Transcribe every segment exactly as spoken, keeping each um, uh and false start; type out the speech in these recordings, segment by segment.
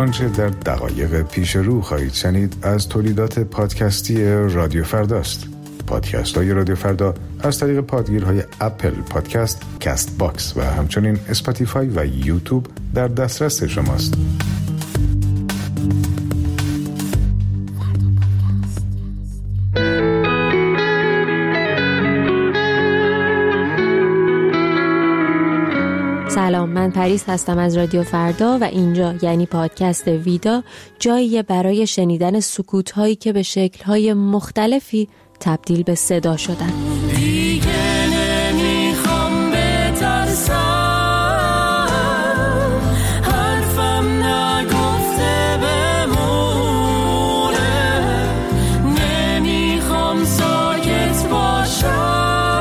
آنچه در دقایق پیش رو خواهید شنید از تولیدات پادکستی رادیو فرداست. پادکست های رادیو فردا از طریق پادگیرهای اپل پادکست، کست باکس و همچنین اسپاتیفای و یوتیوب در دسترس شماست. سلام، من پریس هستم از رادیو فردا و اینجا یعنی پادکست ویدا، جاییه برای شنیدن سکوت‌هایی که به شکل‌های مختلفی تبدیل به صدا شدن. دیگه نمیخوام بترسم، حرفم نگفته بمونه، نمیخوام ساکت باشم،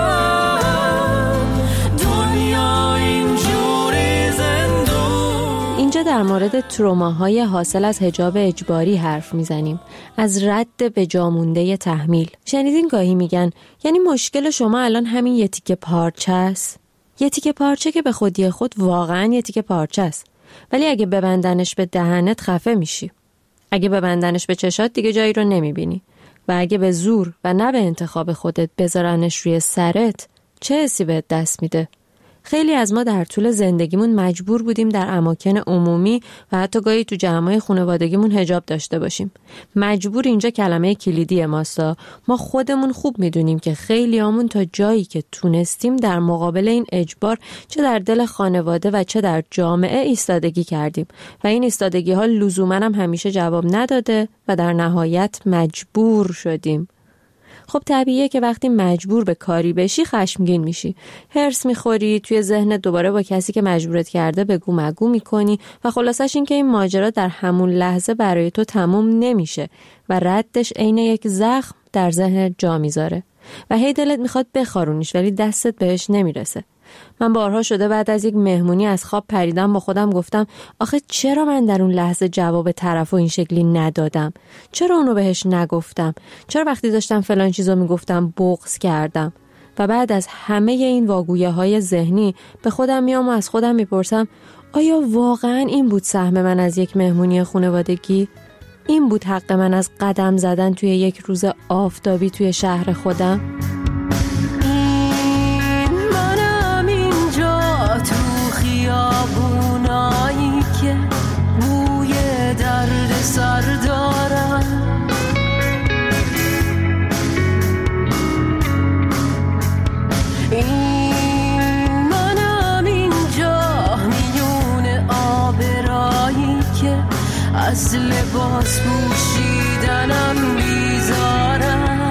دنیا اینجوری زندون. اینجا در مورد تروماهای حاصل از حجاب اجباری حرف میزنیم، از رد به جا مونده تحمیل. شنیدین گاهی میگن یعنی مشکل شما الان همین یه تیکه پارچه است؟ یه تیکه پارچه که به خودی خود واقعا یه تیکه پارچه است، ولی اگه ببندنش به دهنت خفه میشی، اگه ببندنش به چشات دیگه جایی رو نمیبینی، و اگه به زور و نه به انتخاب خودت بذارنش روی سرت، چه حسی بهت دست میده؟ خیلی از ما در طول زندگیمون مجبور بودیم در اماکن عمومی و حتی گاهی تو جمع‌های خانوادگیمون حجاب داشته باشیم. مجبور اینجا کلمه کلیدی ماستا. ما خودمون خوب میدونیم که خیلیامون تا جایی که تونستیم در مقابل این اجبار چه در دل خانواده و چه در جامعه ایستادگی کردیم و این ایستادگی ها لزوماً هم همیشه جواب نداده و در نهایت مجبور شدیم. خب طبیعیه که وقتی مجبور به کاری بشی خشمگین میشی، هرس میخوری، توی ذهنت دوباره با کسی که مجبورت کرده بگو مگو میکنی و خلاصش این که این ماجرا در همون لحظه برای تو تموم نمیشه و ردش عین یک زخم در ذهنت جا میذاره و هی دلت میخواد بخارونیش ولی دستت بهش نمیرسه. من بارها شده بعد از یک مهمونی از خواب پریدم، با خودم گفتم آخه چرا من در اون لحظه جواب طرفو این شکلی ندادم؟ چرا اونو بهش نگفتم؟ چرا وقتی داشتم فلان چیزو میگفتم بغض کردم؟ و بعد از همه این واگویه های ذهنی به خودم میام و از خودم میپرسم آیا واقعا این بود سهم من از یک مهمونی خانوادگی؟ این بود حق من از قدم زدن توی یک روز آفتابی توی شهر خودم؟ خیابونایی که بوی درد سر دارن، این منم اینجا میون آبرایی که از لباس پوشیدنم بیزارن.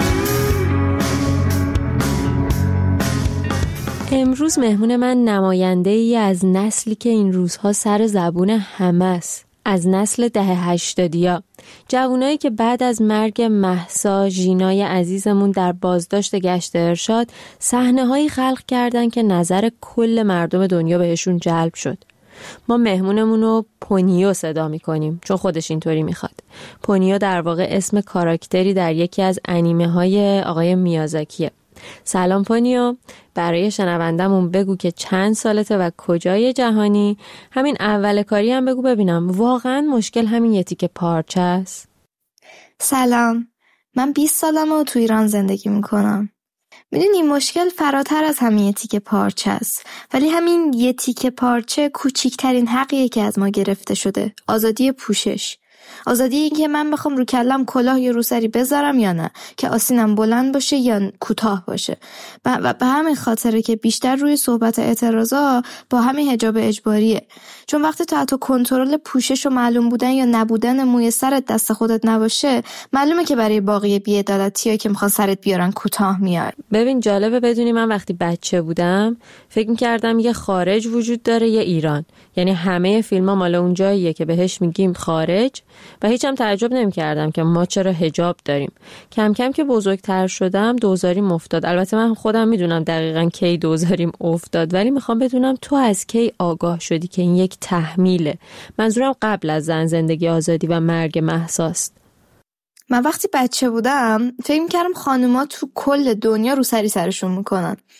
امروز مهمون من نماینده ای از نسلی که این روزها سر زبون همه است، از نسل دهه هشتادیا، جوانایی که بعد از مرگ مهسا ژینای عزیزمون در بازداشت گشت ارشاد صحنه‌هایی خلق کردن که نظر کل مردم دنیا بهشون جلب شد. ما مهمونمون رو پونیو صدا میکنیم چون خودش اینطوری میخواد. پونیو در واقع اسم کاراکتری در یکی از انیمه های آقای میازاکیه. سلام پونیو، برای شنوندمون بگو که چند سالته و کجای جهانی؟ همین اول کاری هم بگو ببینم واقعا مشکل همین یه تیکه پارچه است؟ سلام، من بیست سالمه و تو ایران زندگی میکنم. میدونی مشکل فراتر از همین یه تیکه پارچه است، ولی همین یه تیکه پارچه کوچیکترین حقیه که از ما گرفته شده، آزادی پوشش. آزادی این که من بخوام رو کلم کلاه یا روسری بذارم یا نه، که آستینم بلند باشه یا کوتاه باشه. و به همین خاطره که بیشتر روی صحبت اعتراضا با همین حجاب اجباریه، چون وقتی تو حتی کنترل پوشش و معلوم بودن یا نبودن موی سرت دست خودت نباشه، معلومه که برای باقی بی‌عدالتی‌ها که میخوان سرت بیارن کوتاه میاد. ببین جالبه بدونی من وقتی بچه بودم فکر می‌کردم یه خارج وجود داره یه ایران، یعنی همه فیلم‌ها مال اون جاییه که بهش میگیم خارج و هیچم تعجب نمی‌کردم که ما چرا حجاب داریم. کم کم که بزرگتر شدم دوزاریم افتاد. البته من خودم میدونم دقیقاً کی دوزاریم افتاد، ولی میخوام بدونم تو از کی آگاه شدی که این یک تحمیله؟ منظورم قبل از زن زندگی آزادی و مرگ مهساست. من وقتی بچه بودم فکر می‌کردم خانوما تو کل دنیا رو سری سرشون میکنن.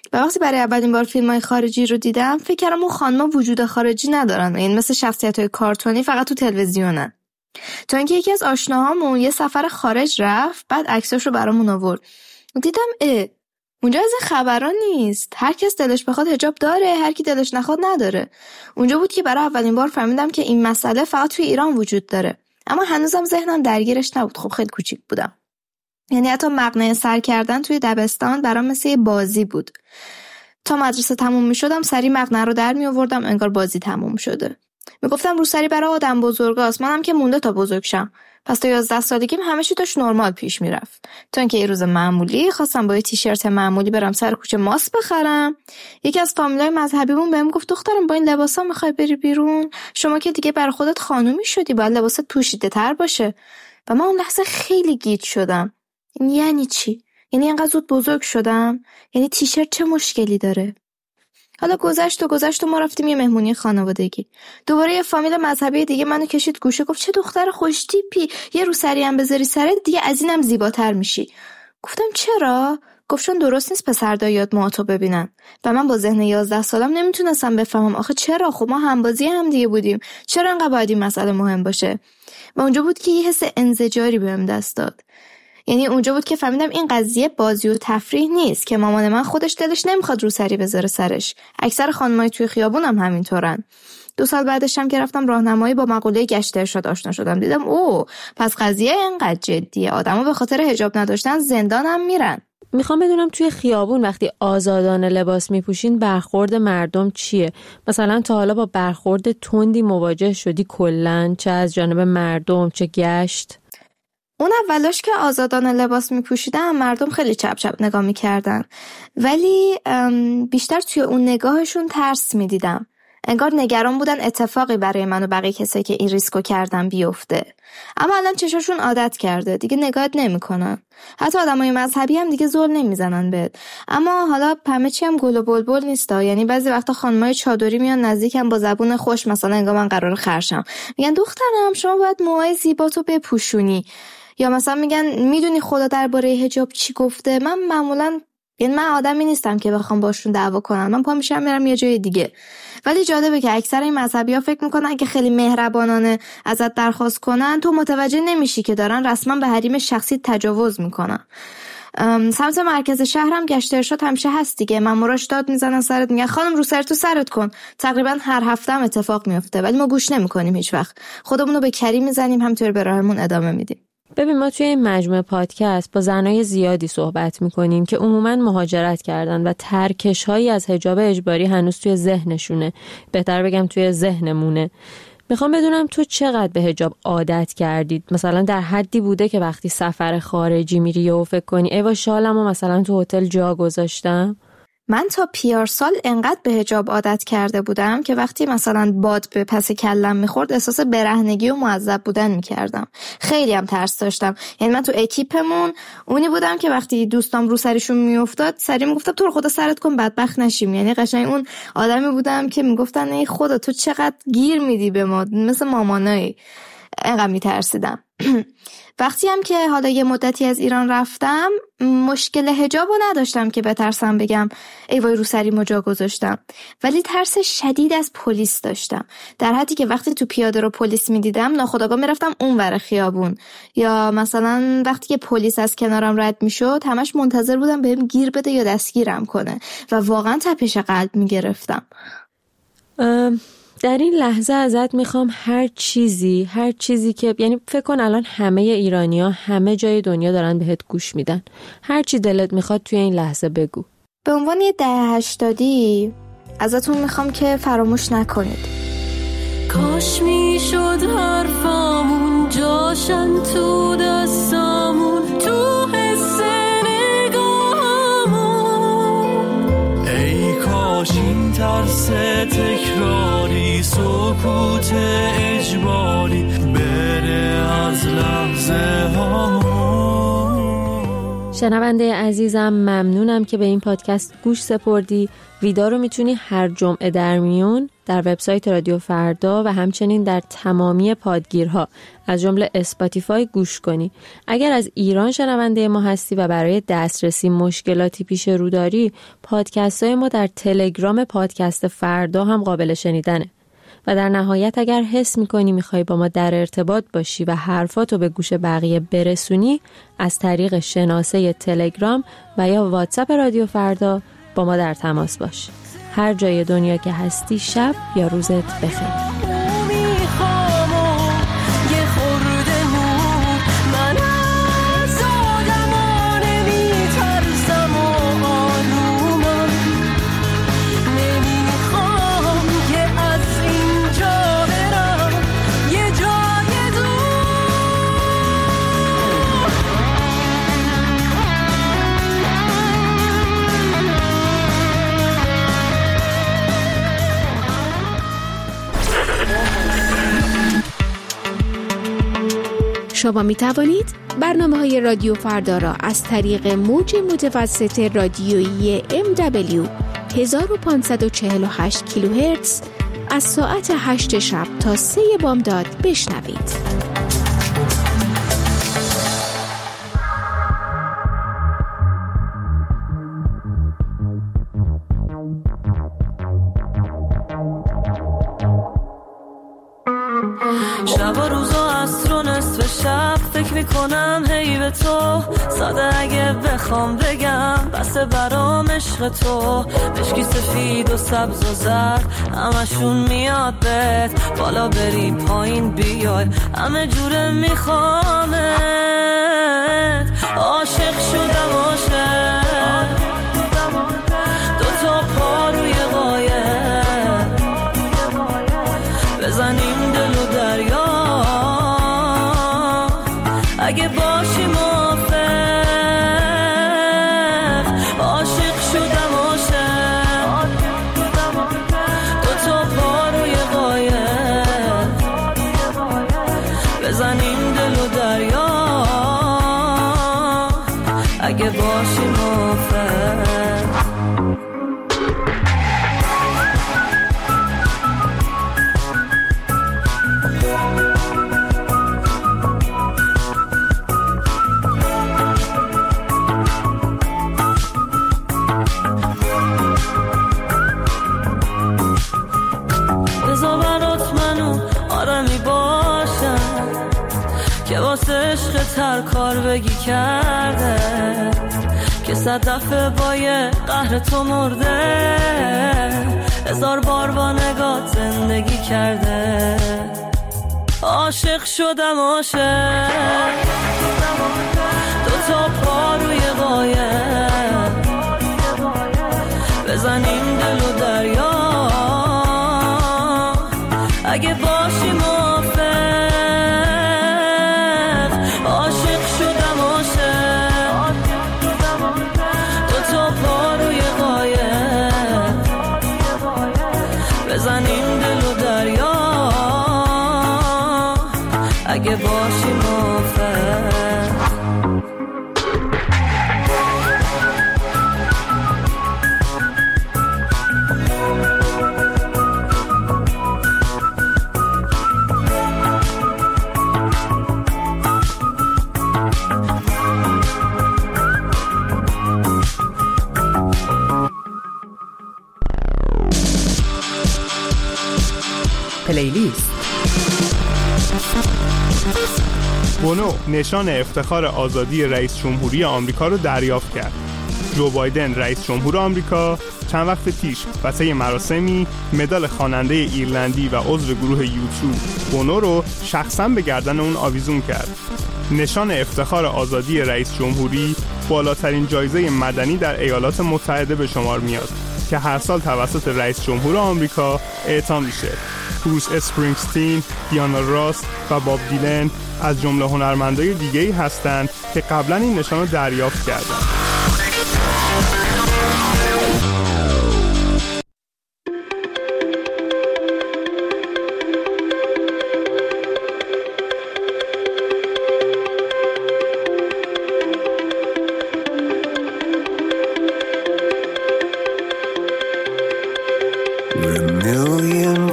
و وقتی برای اولین بار فیلم‌های خارجی رو دیدم فکر کردم اون خانم‌ها وجود خارجی ندارن، این مثل شخصیت‌های کارتونی فقط تو تلویزیونن. تا اینکه یکی از آشناهامون یه سفر خارج رفت، بعد عکساشو برامون آورد. دیدم اه اونجا از این خبران نیست، هر کس دلش بخواد حجاب داره، هر کی دلش نخواد نداره. اونجا بود که برای اولین بار فهمیدم که این مسئله فقط توی ایران وجود داره، اما هنوزم ذهنم درگیرش نبود. خب خیلی کوچیک بودم، یعنی حتی مقنعه سر کردن توی دبستان برام مثل یه بازی بود. تا مدرسه تموم می شدم سری مقنعه رو در می آوردم انگار بازی تموم شده. می گفتم روسری برای آدم بزرگاست، منم که مونده تا بزرگ شم. پس تا یازده سالگیم همه چی داشت نرمال پیش می رفت. تا اینکه یه روز معمولی خواستم با یه تیشرت معمولی برم سر کوچه ماست بخرم. یکی از فامیلای مذهبیمون بهم گفت دخترم با این لباسا میخوای بری بیرون؟ شما که دیگه برای خودت خانومی شدی، باید لباست پوشیده تر باشه. و من اون لحظه خیلی گیج شدم. یعنی چی؟ یعنی اینقدر زود بزرگ شدم؟ یعنی تیشرت چه مشکلی داره؟ حالا گذشت و گذشت و ما رفتیم یه مهمونی خانوادگی. دوباره یه فامیل مذهبی دیگه منو کشید گوشه، گفت چه دختر خوش تیپی، یه روسری هم بذاری سرت دیگه از اینم زیباتر میشی. گفتم چرا؟ گفت چون درست نیست پسر داییات موهاتو ببینن. و من با ذهن یازده سالم نمیتونستم بفهمم آخه چرا، خب ما همبازی هم دیگه بودیم، چرا انقدر باید این مسئله مهم باشه؟ و اونجا بود که یه حس انزجاری بهم دست داد. یعنی اونجا بود که فهمیدم این قضیه بازی و تفریح نیست، که مامان من خودش دلش نمیخواد روسری بذاره سرش. اکثر خانمای توی خیابون هم همینطورن. دو سال بعدش هم که رفتم راهنمایی با مقوله گشت ارشاد آشنا شدم، دیدم اوه پس قضیه اینقدر جدیه، آدما به خاطر حجاب نداشتن زندان هم میرن. میخوام بدونم توی خیابون وقتی آزادانه لباس میپوشین برخورد مردم چیه؟ مثلا تا حالا با برخورد تندی مواجه شدی کلاً، چه از جانب مردم چه گشت؟ اون اولاش که آزادانه لباس میپوشیدن مردم خیلی چپ چپ نگاه میکردن، ولی بیشتر توی اون نگاهشون ترس میدیدم. انگار نگران بودن اتفاقی برای من و بقیه کسایی که این ریسکو کردن بیفته. اما الان چشاشون عادت کرده، دیگه نگاهت نمیکنن. حتی آدمای مذهبی هم دیگه زل نمیزنن بهت. اما حالا همه چی هم گل و بلبل نیستا. یعنی بعضی وقتا خانمای چادری میان نزدیکم با زبون خوش، مثلا انگار من قراره خرشم، میگن دخترم شما باید موهای زیباتو بپوشونی، یا مثلا میگن میدونی خدا درباره حجاب چی گفته. من معمولا یعنی من آدمی نیستم که بخوام باشون دعوا کنم، من پا میشم میرم یه جای دیگه. ولی جالبه که اکثر این مذهبی‌ها فکر میکنن که خیلی مهربانانه ازت درخواست کنن، تو متوجه نمیشی که دارن رسما به حریم شخصی تجاوز میکنن. سمت مرکز شهرم گشت ارشاد همیشه هست دیگه، ماموراش داد میزنن سرت، میگن خانم رو سر تو سرت کن. تقریبا هر هفته هم اتفاق میفته، ولی ما گوش نمیکنیم هیچ وقت. خودمونو به کری میزنیم، همینطور به راهمون ادامه میدیم. ببین ما توی این مجموعه پادکست با زنای زیادی صحبت میکنیم که عموماً مهاجرت کردن و ترکش‌هایی از حجاب اجباری هنوز توی ذهنشونه، بهتر بگم توی ذهنمونه. میخوام بدونم تو چقدر به حجاب عادت کردید؟ مثلا در حدی بوده که وقتی سفر خارجی میری و فکر کنی ایوا شالمو مثلا تو هتل جا گذاشتم؟ من تا پیار سال انقدر به حجاب عادت کرده بودم که وقتی مثلا باد به پس کلم میخورد احساس برهنگی و معذب بودن میکردم. خیلی هم ترس داشتم. یعنی من تو اکیپمون اونی بودم که وقتی دوستام رو سرشون میافتاد سری میگفتم تو رو خدا سرت کن بدبخت نشیم. یعنی قشنگ اون آدمی بودم که میگفتن ای خدا تو چقدر گیر میدی به ما، مثل مامانایی. انقدر میترسیدم. وقتی هم که حالا یه مدتی از ایران رفتم مشکل حجابو نداشتم که بترسم بگم ای وای رو سریمو جا گذاشتم، ولی ترس شدید از پلیس داشتم، در حدی که وقتی تو پیاده رو پلیس میدیدم ناخودآگاه میرفتم اونور خیابون، یا مثلا وقتی که پلیس از کنارم رد میشد همش منتظر بودم بهم گیر بده یا دستگیرم کنه و واقعا تپش قلب میگرفتم. ام... در این لحظه ازت میخوام هر چیزی هر چیزی که یعنی فکر کن الان همه ایرانی‌ها همه جای دنیا دارن بهت گوش میدن، هر چی دلت میخواد توی این لحظه بگو. به عنوان یه ده هشتادی ازتون میخوام که فراموش نکنید. کاش میشد حرفامون جاشن تو دستامون، تو حس نگاهمون. ای کاش این ترس تکراری سکوت اجباری بره از لحظه هامون. شنونده عزیزم ممنونم که به این پادکست گوش سپردی. ویدا رو میتونی هر جمعه در میون در وبسایت رادیو فردا و همچنین در تمامی پادگیرها از جمله اسپاتیفای گوش کنی. اگر از ایران شنونده ما هستی و برای دسترسی مشکلاتی پیش رو داری، پادکست‌های ما در تلگرام پادکست فردا هم قابل شنیدنه. و در نهایت اگر حس می‌کنی می‌خوای با ما در ارتباط باشی و حرفاتو به گوش بقیه برسونی، از طریق شناسه تلگرام و یا واتساپ رادیو فردا با ما در تماس باش. هر جای دنیا که هستی شب یا روزت بخیر. شما می توانید برنامه های رادیو فردا را از طریق موج متوسط رادیویی ام دبلیو هزار و پانصد و چهل و هشت کیلوهرتز از ساعت هشت شب تا سه بامداد بشنوید. شب و روزا عصر و نصف شب فکر میکنم هی به تو، ساده اگه بخوام بگم بسه برام عشق تو. مشکی سفید و سبز و زرد همشون میاد بهت، بالا بری پایین بیای همه جوره میخوامت. عاشق شدم عاشق، دو تا پا روی قایق، بزنیم دل و دریا اگه باشی موافق. عاشق شدم عاشق، دو تا پا روی قایق، بزنیم دل و دریا اگه باشی موافق. که واسه عشق تر کار بگی کرده، که صد دفعه با یه قهر تو مرده، هزار بار با نگات زندگی کرده. عاشق شدم عاشق، دو تا پا روی قایق، بزنیم دل و دریا اگه باشی موافق. عاشق شدم عاشق، دو تا پا روی قایق، بزنیم دل و دریا اگه باشی موافق. پلیلیست. بونو نشان افتخار آزادی رئیس جمهوری آمریکا رو دریافت کرد. جو بایدن رئیس جمهور آمریکا چند وقت پیش واسه مراسمی مدال خواننده ایرلندی و عضو گروه یوتو بونو رو شخصا به گردن اون آویزون کرد. نشان افتخار آزادی رئیس جمهوری بالاترین جایزه مدنی در ایالات متحده به شمار میاد که هر سال توسط رئیس جمهور آمریکا اعطا میشه. بروس اسپرینگستین، دیانا راس و باب دیلن از جمله هنرمندای دیگه‌ای هستند که قبلا این نشان رو دریافت کردند. We're a million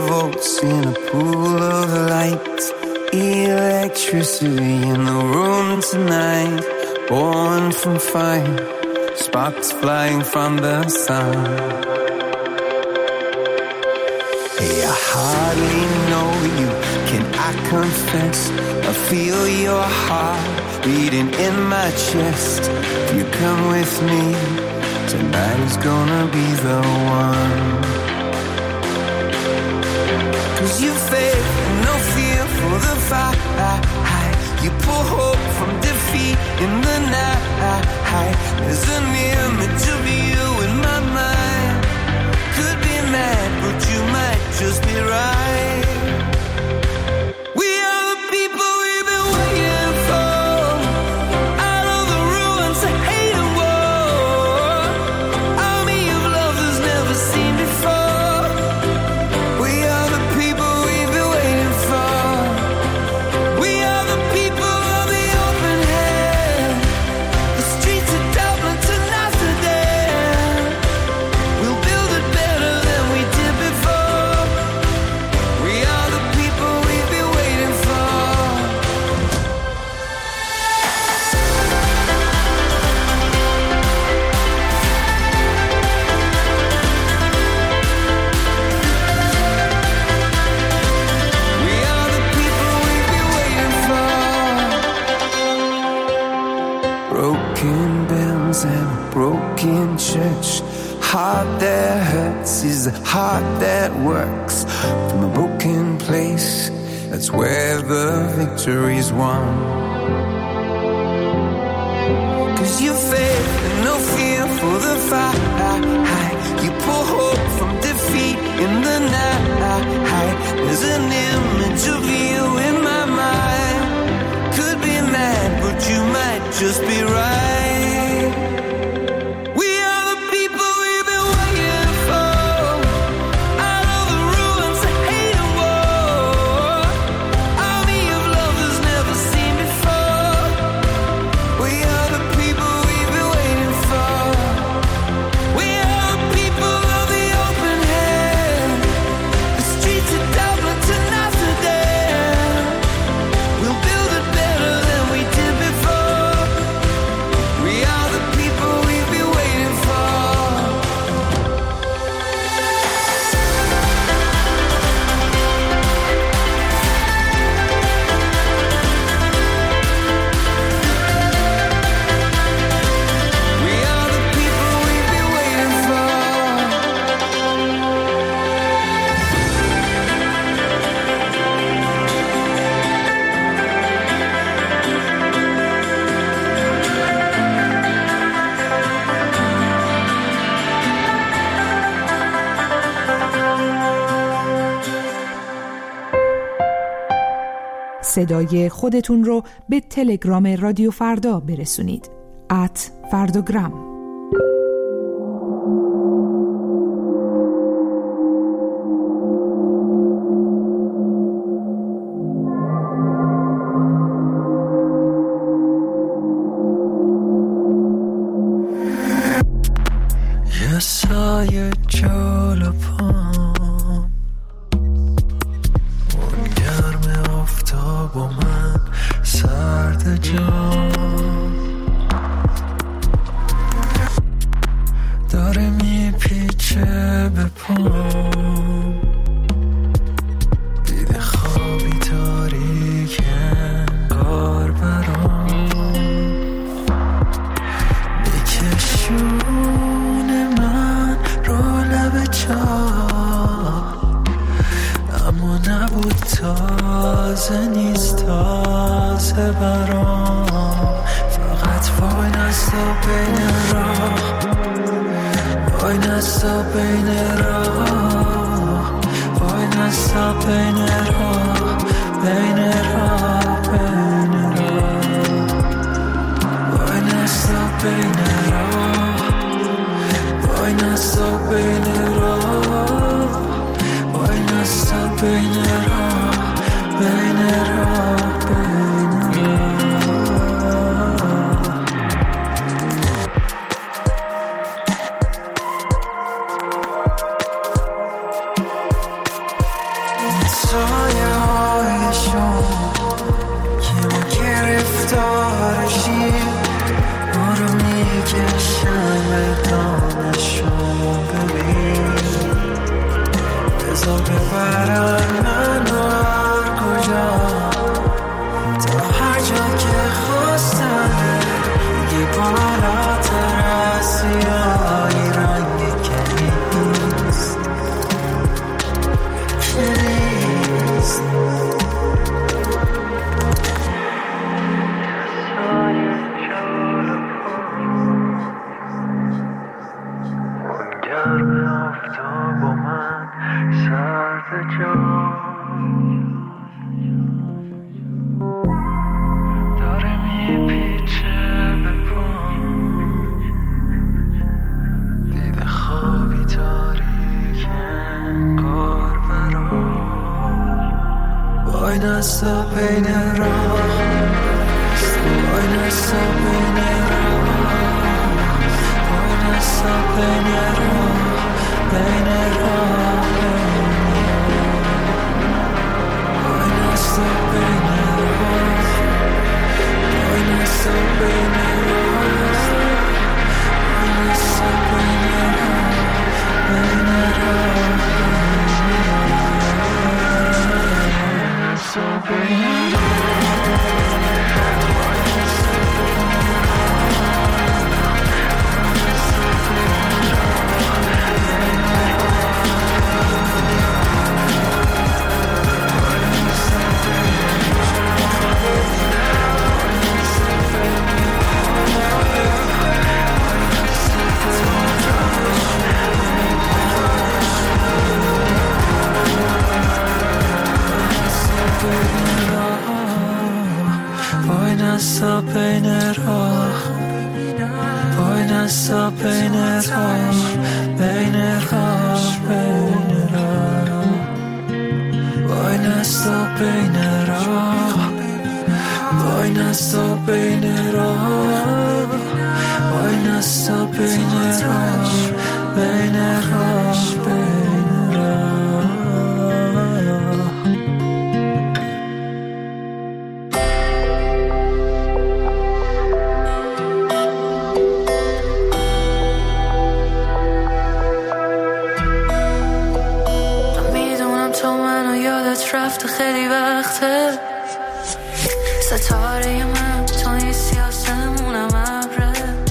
electricity in the room tonight, born from fire, sparks flying from the sun. Hey, I hardly know you, can I confess? I feel your heart beating in my chest. If you come with me, tonight is gonna be the one. Cause you faith and no fear for the fight. You pull hope from defeat in the night. There's an image of you in my mind. Could be mad, but you might just be right. We are the people we've been waiting for. Out of the ruins of hate and war, army of love that's never seen before. We are the people we've been waiting for. We are the people of the open hand. The streets of Dublin to Amsterdam. We'll build it better than we did before. We are the people we've been waiting for. We are the people we've been waiting for. Broken bells and a broken church. Heart that hurts is a heart that works. From a broken place, that's where the victory's won. Cause you faith and no fear for the fight. You pull hope from defeat in the night. There's an image of you in my mind. Could be mad, but you might just be right. We are the people we've been waiting for. Out of the ruins of hate and war, army of love that's never seen before. We are the people we've been waiting for. We are the people of the open hand. The streets of Dublin to Amsterdam. We'll build it better than we did before. We are the people we've been waiting for. We are the people we've been waiting for. صدای خودتون رو به تلگرام رادیو فردا برسونید. ات فردوگرام. یه سایه جلو پام، اون گرم آفتاب و من سرد جام، داره میپیچه به پام، دیده خوابی تاریک انگار برام میکشونه من رو لب چاه، اما نبود تازه نیست تازه برام، فقط وای نستا بین راه، وای نستا بین راه، وای نستا بین راه، بین راه، بین راه، وای نستا بین راه، وای نستا بین راه، وای نستا بین راه، بین راه، بین راه. سایه های شما نستا بین راه بین راه بین راه وای نستا بین راه وای نستا بین راه وای نستا بین راه بین راه بین راه رفته خیلی وقته ستاره من توی سیاسمونم ابره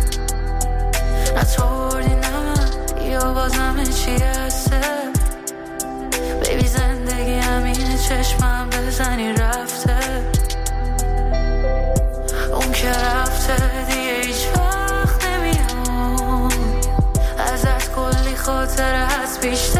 نتوردی نمن یا بازم چی هسته بیبی زندگی همینه چشمم بزنی رفته اون که رفته دیگه هیچ وقت نمیام ازت کلی خاطره هست بیشتر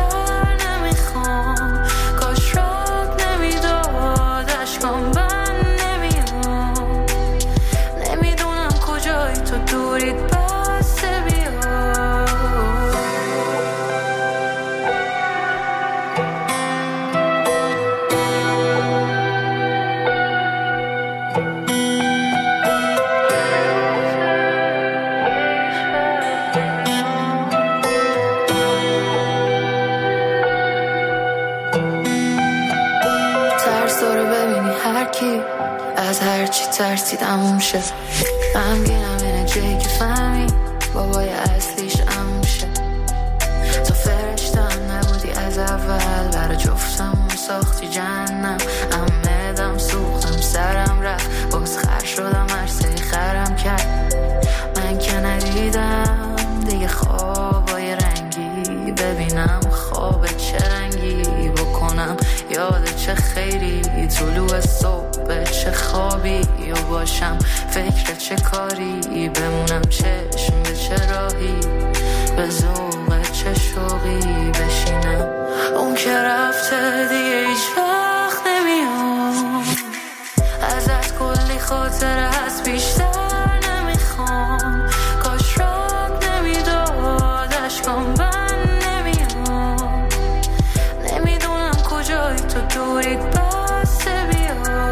از هر چی ترسید اموم شه غمگینم اینه جایی که فهمی بابای اصلیش اموم شه تو فرشته هم نبودی از اول برا جفتمون ساختی جهنم امدم سوختم سرم رفت باز خر شدم عرصه خرم کرد من که ندیدم دیگه خوابای رنگی ببینم خواب چه رنگی بکنم یاد چه خیری طلوع صبح چه خوابی یا باشم فکر چه کاری بمونم چشم به چه راهی به ذوق چه شوقی بشینم اون که رفته دیگه هیچ وقت نمیام ازت کلی خاطره هست بیشتر نمیخوام کاش رات نمیداد اشکام بند نمیام نمیدونم کجایی تو دورید بسته بیا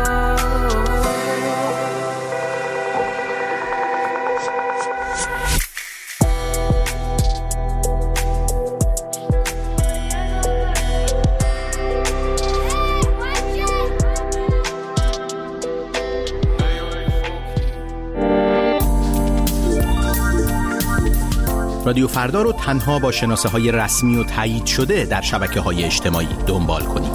رادیو فردا رو تنها با شناسه های رسمی و تایید شده در شبکه های اجتماعی دنبال کنید.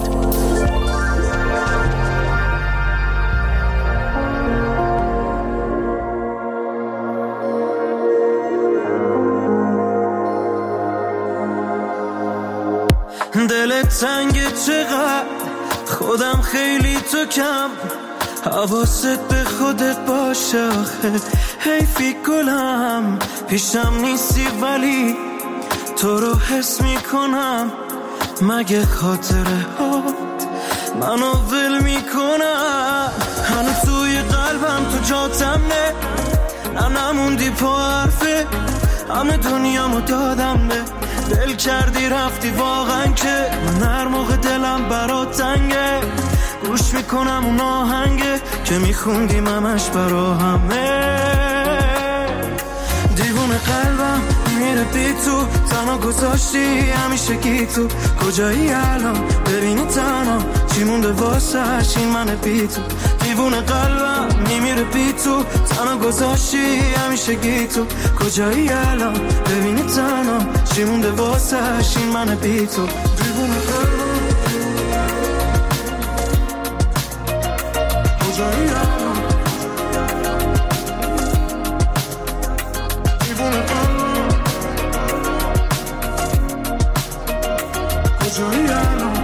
دلت تنگ چقدر خودم خیلی تو کم حواست به خودت باشه آخه حیفی گلم پیشم نیستی ولی تو رو حس میکنم مگه خاطره هات منو ول میکنم هنو توی قلبم تو جاتم نه نه نموندی پا حرفه همه دنیامو دادم به دل کردی رفتی واقعا که من هر موقع دلم برات تنگه گوش میکنم اون آهنگه که میخوندیم همش برا همه دیوونه قلبم میره بی تو تنها گذاشتی همیشه گی تو کجایی الان ببینی تنها چی مونده واسهش این من بی تو دیوونه قلبم میمیره بی تو تنها گذاشتی همیشه گی تو کجایی الان ببینی تنها چی مونده واسهش این من بی تو دیوونه قلبم کجایی الان دیوونه قلبم کجایی الان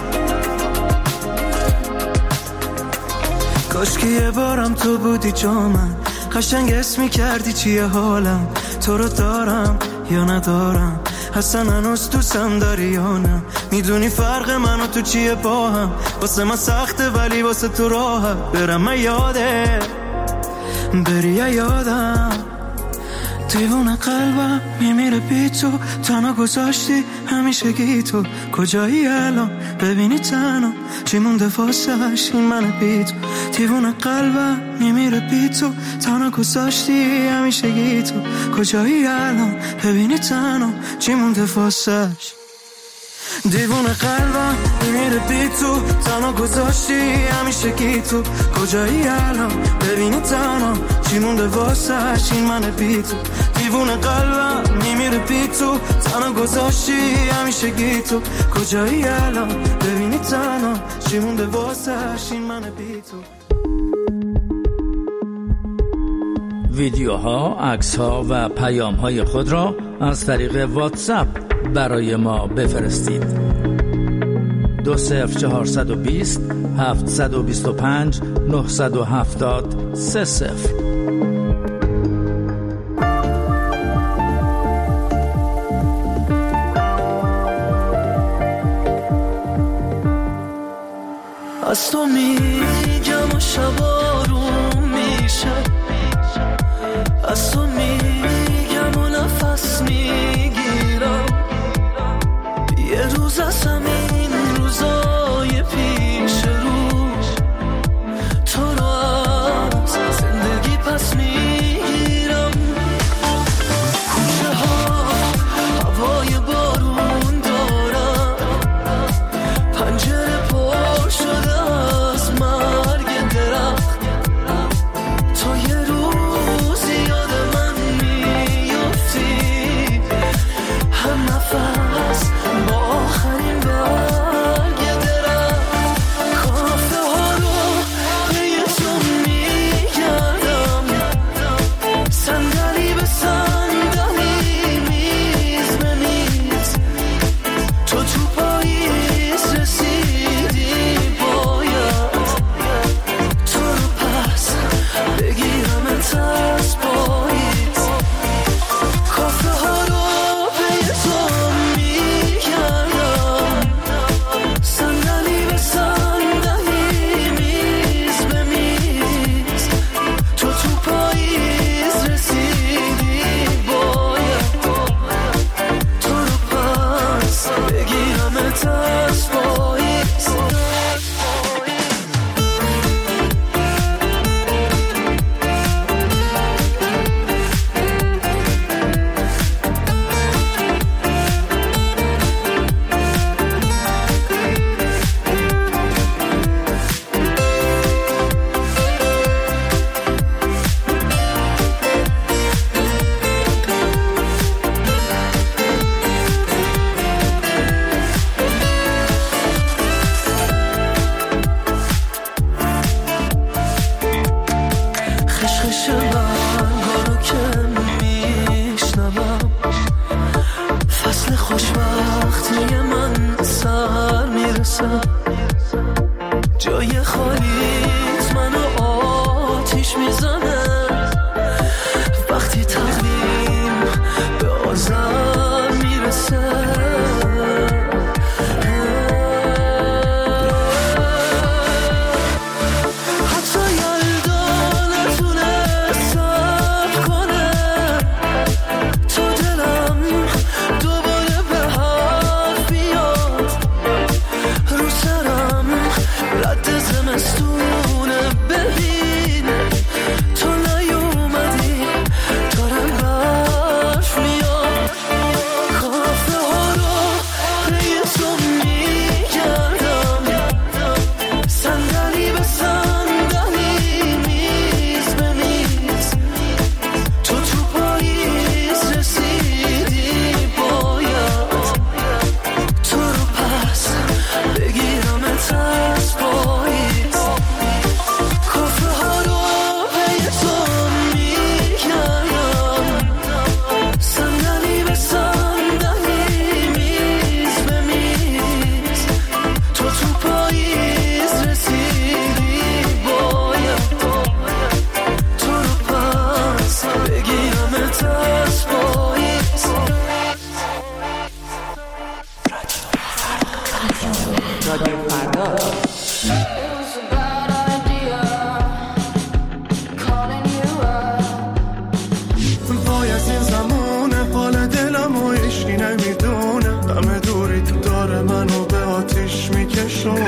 کاش که یه بارم تو بودی جا من قشنگ اسمی کردی چیه حالم تو رو دارم یا ندارم اصلا هنوز دوستم داری یا نه میدونی فرق من و تو چیه با هم واسه من سخته ولی واسه تو راحت برم من یاده بری یا یادم دیوونه قلبم میمیره بی تو، تنها گذاشتی همیشگی تو. کجایی الان ببینی تنها چی مونده واسش این من بی تو. دیوونه قلبم میمیره بی تو، تنها گذاشتی همیشگی تو. کجایی الان ببینی تنها چی مونده واسش. دیوونه قلبم میمیره بی تو، تنها گذاشتی همیشگی تو. کجایی الان ببینی تنها چی مونده واسش این من بی تو. دیوونه قلبم میمیره بی تو، تنها گذاشتی همیشگی تو. کجایی الان ببینی تنها چی مونده واسش این من بی تو. ویدیوها، عکس‌ها و پیام‌های خود را از طریق واتساپ برای ما بفرستید. دو صفر چهارصد و بیست هفتصد و بیست و پنج نهصد و هفتاد سه صفر. از تو میگم و شبا رو میشه، از تو میگم و نفس میگیرم. یه روز از همین روزای پیش رو تو رو از زندگی پس میگیرم. کوچه ها هوای بارون دارم، پنجره پر شده از مرگ درخت. تو یه روزی یاد من میفتی، هم نفس با آخرین برگ درخت. کافه ها رو به تو میگردم، صندلی به صندلی، میز به میز. تو تو پاییز رسیدی، باید تو رو پس بگیرم از پاییز. کافه ها رو به تو میگردم، صندلی به صندلی، میز به میز. تو تو پاییز رسیدی، نشونه.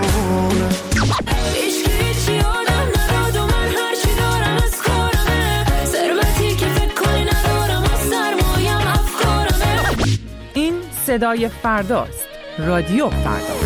صدای فرداست. رادیو فردا.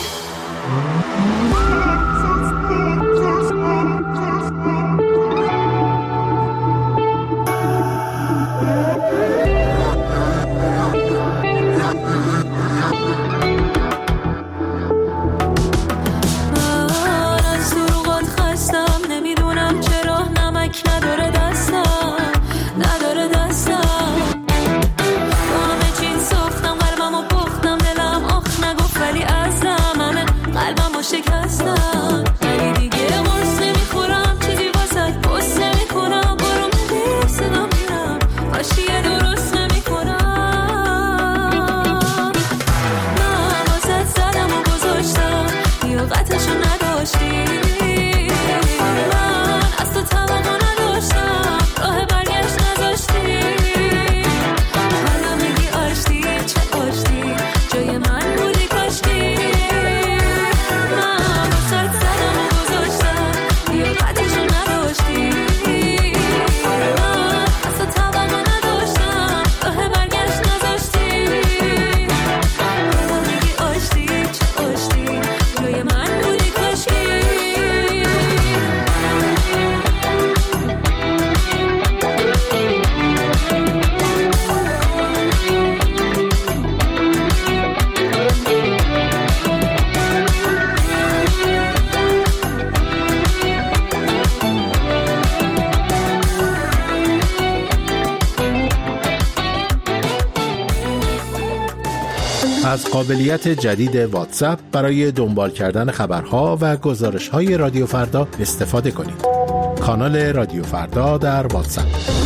از قابلیت جدید واتساپ برای دنبال کردن خبرها و گزارش‌های رادیو فردا استفاده کنید. کانال رادیو فردا در واتساپ.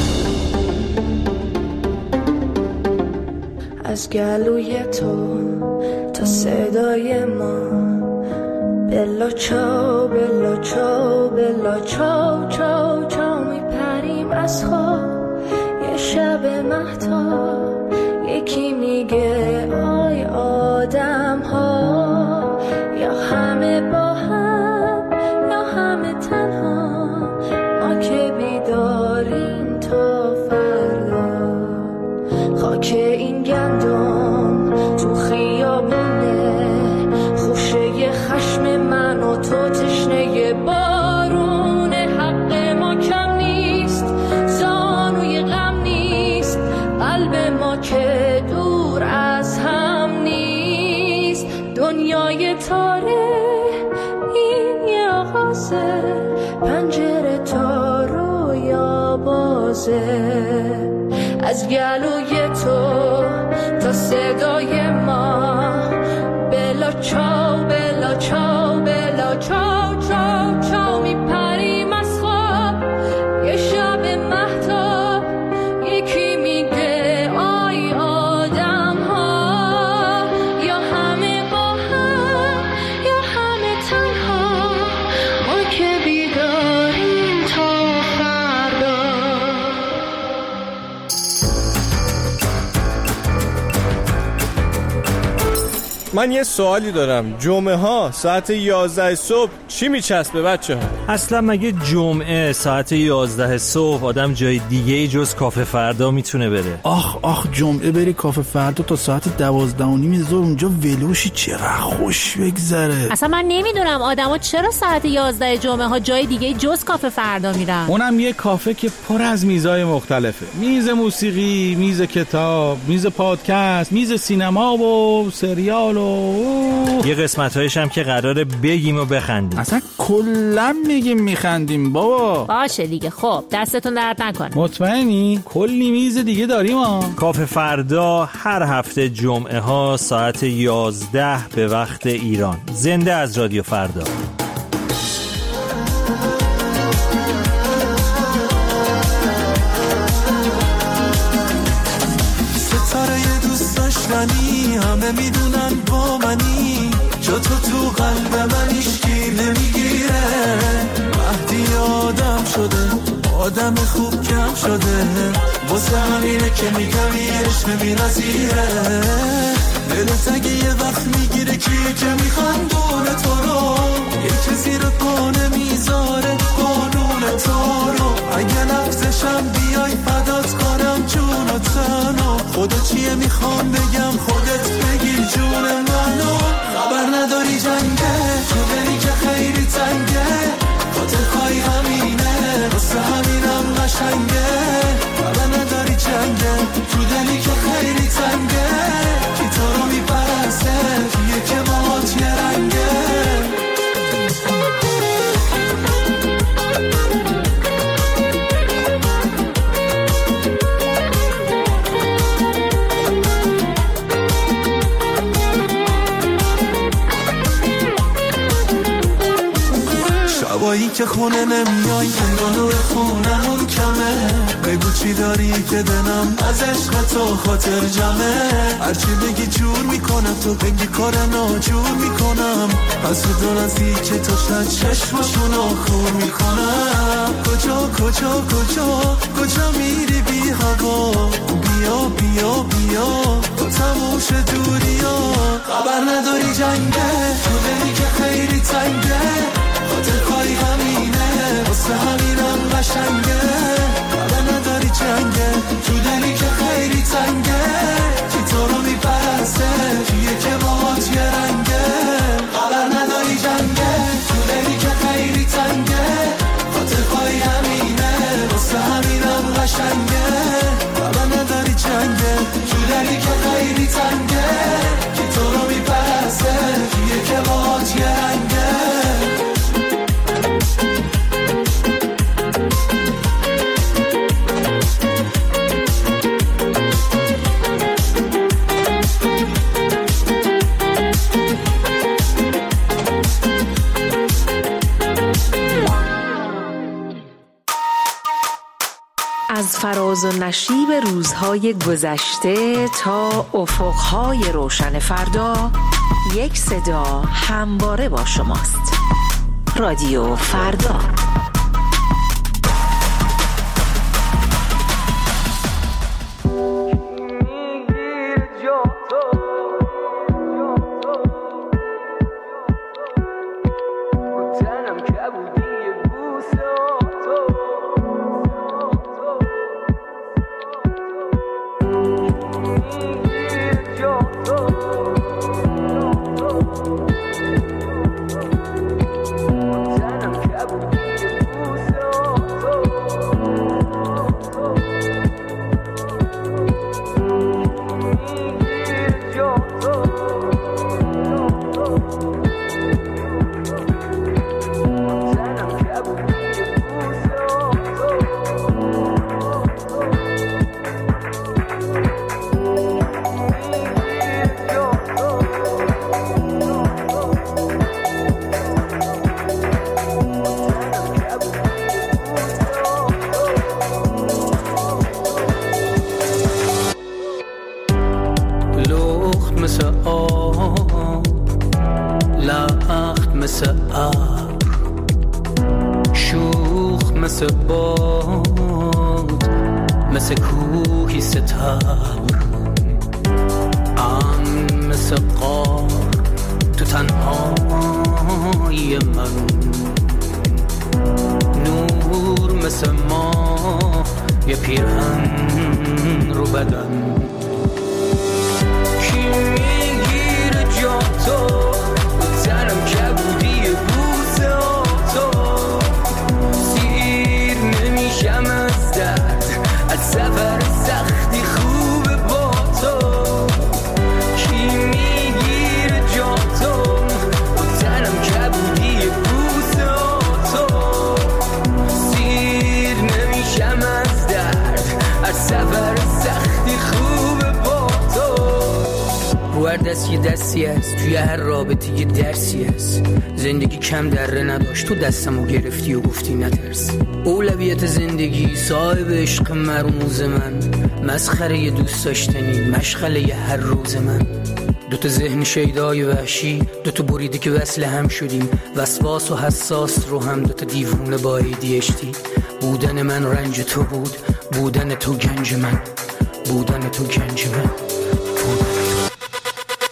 از گلوی تو تا صدای ما، بلا چاو بلا چاو بلا چاو چاو چاو میپریم از خواب. یه شب مهتاب یکی میگه آی آدم ها، یا همه با هم یا همه تنها، ما که بیداریم تا فردا. خاک این گندم تو خیابونه، خوشه خشم من و تو تشنه بارونه. حق ما کم نیست، زانوی غم نیست، قلب ما که دور از هم نیست. دنیای تاره این یه آغازه، پنجره تا رویا بازه. از گلوی تو تا صدای ما، بلا چاو بلا چاو بلا چاو چاو چاو میپریم از خواب. یه شب مهتاب یکی میگه آی آدم ها، یا همه با هم یا همه تنها، ما که بیداریم تا فردا. من یه سوالی دارم، جمعه ها ساعت یازده صبح چی میچسبه بچه ها؟ اصلا مگه جمعه ساعت یازده صبح آدم جای دیگه جز کافه فردا میتونه بره؟ آخ آخ جمعه بری کافه فردا تا ساعت دوازده و نیم ظهر اونجا ولوشی، چقدر خوش بگذره. اصلا من نمیدونم آدما چرا ساعت یازده جمعه ها جای دیگه جز کافه فردا میرن. اونم یه کافه که پر از میزای مختلفه، میز موسیقی، میز کتاب، میز پادکست، میز سینما و سریال و یه قسمت‌هایش هم که قراره بگیم و بخندیم. اصلا کلا میگیم میخندیم بابا. باشه دیگه، خب دستتون درد نکنه. مطمئنی؟ کلی میز دیگه داریم ها. کافه فردا هر هفته جمعه ها ساعت یازده به وقت ایران. زنده از رادیو فردا. ستاره دوست داشتنی، همه میدونن با منی، جا تو تو قلب من هیچکی نمیگیره. مهدی آدم شده، آدم خوب کم شده، واسه همینه که میگم یه عشق بی‌نظیره. دلت اگه یه وقت میگیره کیه که میخندونه تو رو، یکی زیر پا نمیذاره قانون تو رو، اگه لفظشم بیای فدات کنم جون و تنو، خدا چیه میخوام بگم خودت بگیر جون منو، خبر نداری جنگه تو دلی که خیلی تنگه، خاطر خواهی همینه واسه همینم قشنگه، خبر نداری جنگه تو دلی که خیلی تنگه، کی تو رو میپرسته کیه که باهات یه رنگه. شبایی که خونه نمیای انگار خونه رو کمه، بگو چی داری که دلم از عشق تو خاطر جمعه، هرچی بگی جور میکنم تو بگی کار ناجور میکنم، از تو دو نزدیک تو شد چشمشونو خور میکنم، کجا کجا کجا کجا میری بی هوا، بیا بیا بیا تو تموش دوری ها، خبر نداری جنگه تو دلی که خیلی تنگه، خاطر خواهی همینه واسه همینم قشنگه، خبر نداری جنگه تو دلی که خیلی تنگه، کی تو رو میپرسته کیه که باهات یه رنگه، خبر نداری جنگه تو دلی که خیلی تنگه، خاطر خواهی همینه واسه همینم قشنگه، خبر نداری جنگه تو دلی که خیلی تنگه، کی تو رو میپرسته کیه که باهات یه رنگه. از فراز و نشیب روزهای گذشته تا افقهای روشن فردا، یک صدا همواره با شماست. رادیو فردا. دستی دستی است توی هر رابطه یه درسی است، زندگی کم دره نداشت تو دستمو گرفتی و گفتی نترس، اولویت زندگی صاحب عشق مرموز من، مسخره ی دوست داشتنی مشغله ی هر روز من، دوتا ذهن شیدای وحشی، دوتا بریده که وصل هم شدیم، وسواس و حساس رو هم دوتا دیوونه با ای دی اچ دی، بودن من رنج تو بود، بودن تو گنج من، بودن تو گنج من، بودن تو.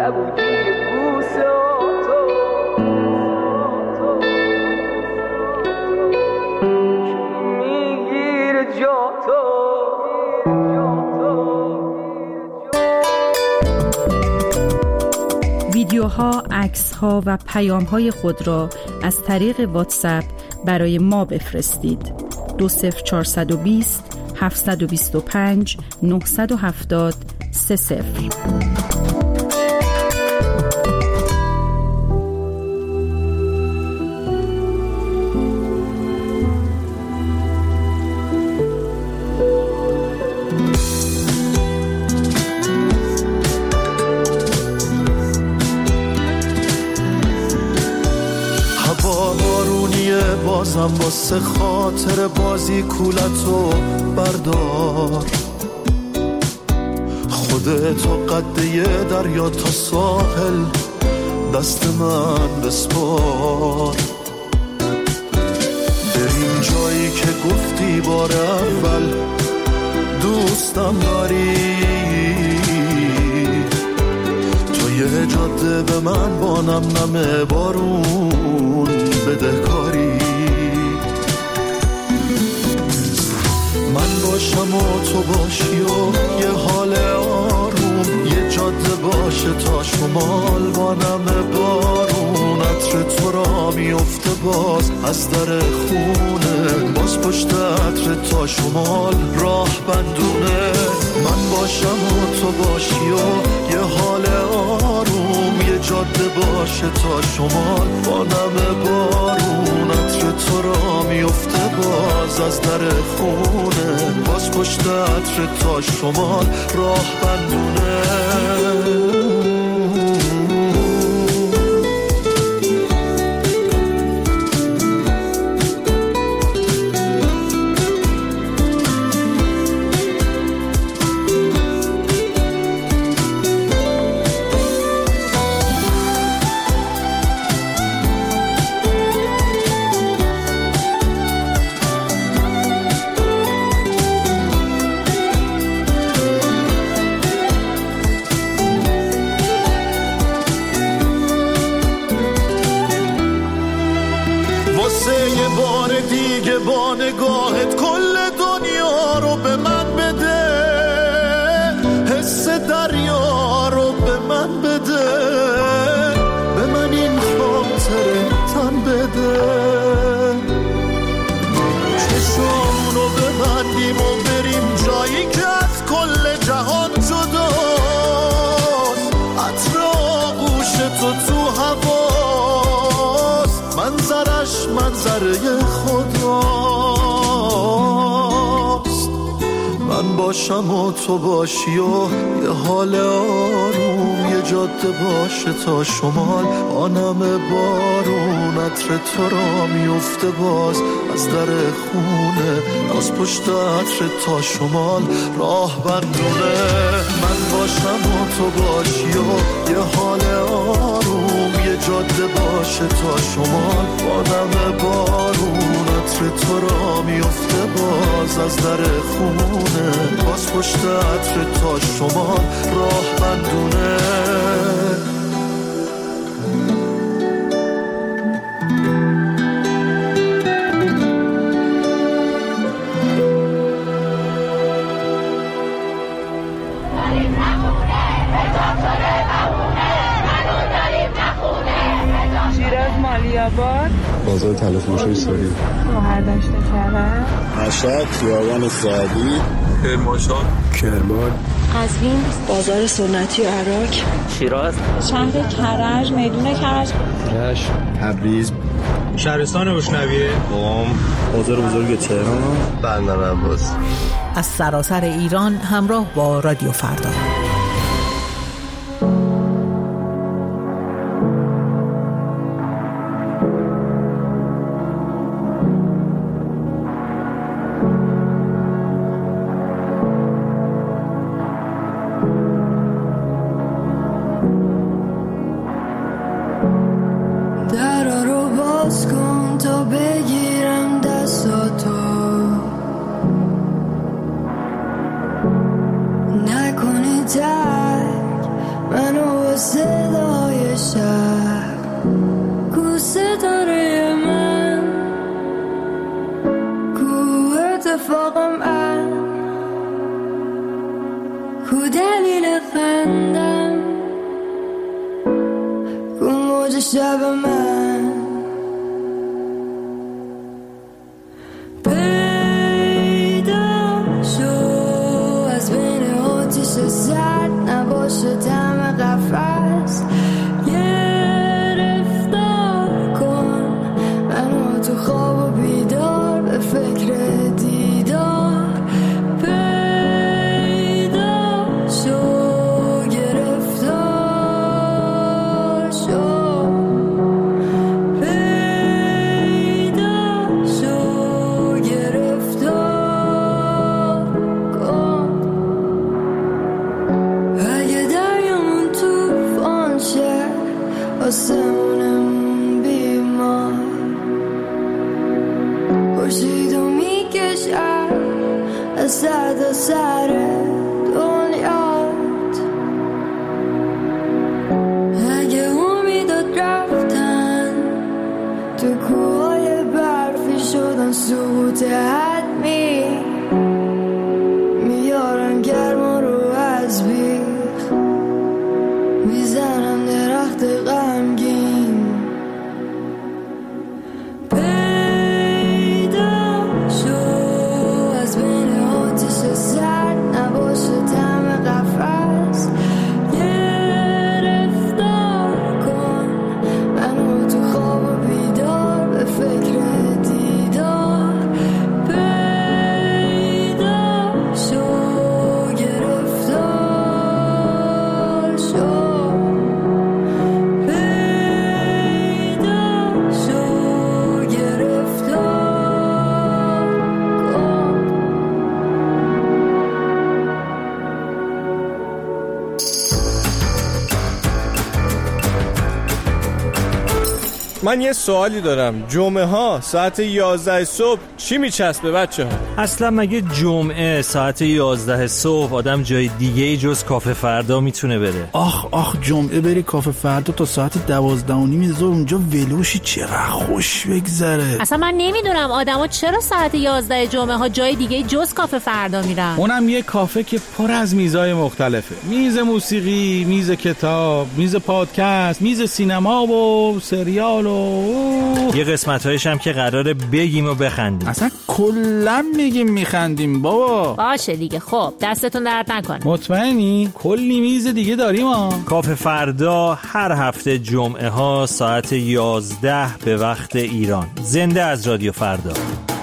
کبودی بوسه تو میگیره جا تو. ویدیوها، عکس‌ها و پیام‌های خود را از طریق واتساپ برای ما بفرستید. دو صفر چهارصد و بیست هفتصد و بیست و پنج نهصد و هفتاد سه صفر. بازم واسه خاطر بازی کولتو بردار، خودتو قد یه دریا تا ساحل دست من بسپار. بریم جایی که گفتی بار اول دوستم داری، تو یه جاده به من با نم نم بارون بدهکاری. من باشم و تو باشی و یه حال آروم، یه جاده باشه تا شمال با نم بارون. عطر تو را میفته باز از در خونه، باز پشت عطر تا شمال راه بندونه. من باشم و تو باشی و یه حال آروم، یه جاده باشه تا شمال با نم بارون. عطر تو را میفته باز از در خونه، باز پشت عطر تا شمال راه بندونه. با نگاهت کل دنیا رو به من بده، حس دریا رو به من بده، به من این خاطره تن بده. چشامونو ببندیم و بریم جایی که از کل جهان جداست. عطر آغوش تو تو هواست، منظرش منظره خداست. من باشم و تو باشی و یه حال آروم، یه جاده باشه تا شمال با نم بارون. عطر تو را میفته باز از در خونه، باز پشت عطر تا شمال راه بندونه. من باشم و تو باشی و یه حال آروم، یه جاده باشه تا شمال با نم بارون. عطر تو را میفته باز از در خونه، باز پشت عطر تا شمال راه بندونه. بازار تلفروشی ساری، شهردشت کرد، مشهد، خیابان سعدی، کرمانشاه، کرمان، قزوین، بازار سنتی عراق، شیراز، شهر کرج، میدون کرج، رشت، تبریز، شهرستان روشنویه، قم، بازار بزرگ تهران، بندر عباس. از سراسر ایران همراه با رادیو فردا. نکنی شب من پیدا شو از بین آتیش سرد نباشه طعم قفس گرفتار کن منو تو خواب و بیدار به فکر دیدار پیدا شو آسمونم بیمار خورشید و میکشم از سر تا سر دنیات اگه امیدات رفتن تو کوهای برفی شدن سقوط حتمی میارن گرما رو از بیخ میزنم درخت غمگین پیدا شو از بین آتیش سرد نباشه طعم قفس گرفتار کن منو تو خواب و بیدار به فکر دیدار پیدا شو گرفتار شو من یه سوالی دارم. جمعه ها ساعت یازده صبح چی میچسبه بچه ها؟ اصلا مگه جمعه ساعت یازده صبح آدم جای دیگه جز کافه فردا میتونه بره؟ آخ آخ جمعه بری کافه فردا تا ساعت دوازده و نیم ظهر اونجا ولوشی چقدر خوش بگذره. اصلا من نمیدونم آدما چرا ساعت یازده جمعه ها جای دیگه جز کافه فردا میرن. اونم یه کافه که پر از میزای مختلفه. میز موسیقی، میز کتاب، میز پادکست، میز سینما و سریال و یه قسمت‌هایش هم که قراره بگیم و بخندیم. اصلا کلا میگیم میخندیم بابا. باشه دیگه. خب دستتون درد نکنه. مطمئنی؟ کلی میز دیگه داریم ها. کافه فردا هر هفته جمعه ها ساعت یازده به وقت ایران. زنده از رادیو فردا.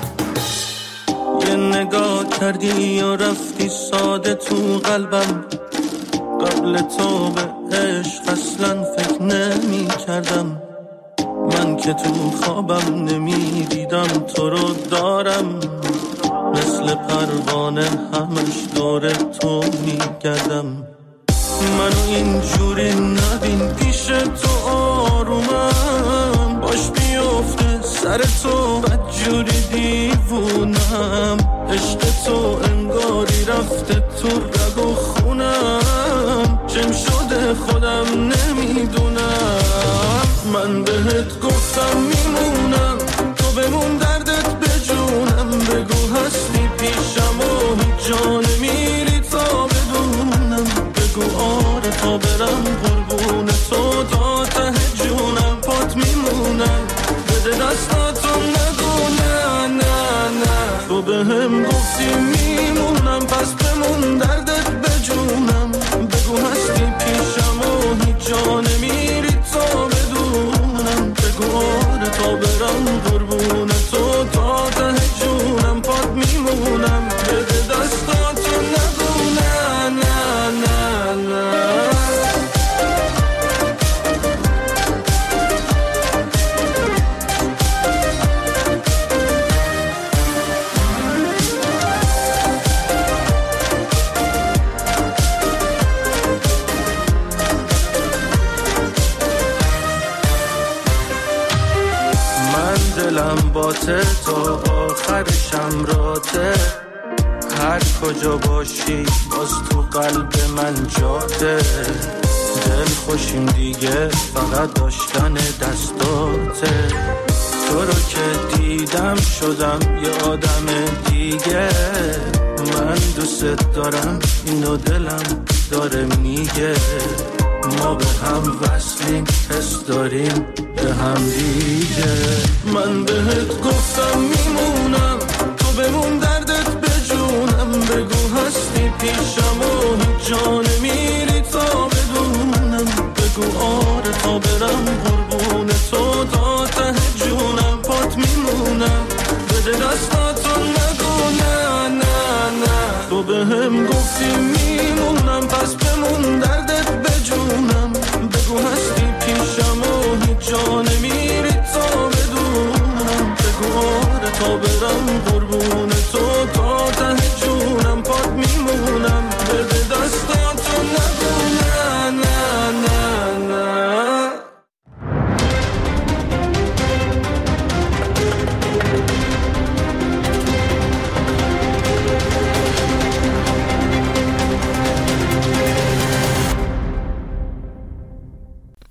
یه نگاه کردی یا رفتی ساده تو قلبم، قبل تو به عشق اصلا فکر نمی کردم. من که تو خوابم نمی دیدم تو رو دارم، مثل پروانه همش دور تو می گردم. منو اینجوری نبین پیش تو آرومم، باش بیفته سر تو بدجوری دیوونم. عشق تو انگاری رفته تو رگ و خونم، چم شده خودم نمیدونم. من بهت گفتم میمونم، تو بمون دردت بجونم. بگو هستی پیشم و هیچ جا نمیری تا بدونم. بگو آره تا برم قربون تو تا ته جونم. پات میمونم بده دستاتو نگو نه نه نه. تو بهم گفتی میمونم پس بمون دردت بجونم. بگو هستی پیشم و هیچ جا نمیری تا بدونم. بگو آره تا برم قربون تو تا ته جونم. پات میمونم بده دستاتو نگو نه نه نه نه. دلم باته تا آخر شمراته، هر کجا باشی باز تو قلب من جاته. دل خوشیم دیگه فقط داشتن دستاته. تو رو که دیدم شدم یه آدم دیگه. من دوست دارم اینو دلم داره میگه. ما به هم وصلیم، حس داریم به هم دیگه. من بهت گفتم میمونم، تو بمون دردت به جونم. بگو هستی پیشم و هیچ جا نمیری تا بدونم. بگو آره تا برم قربون تو تا ته جونم. پات میمونم بده دستاتو نگو نه نه نه. تو به هم گفتی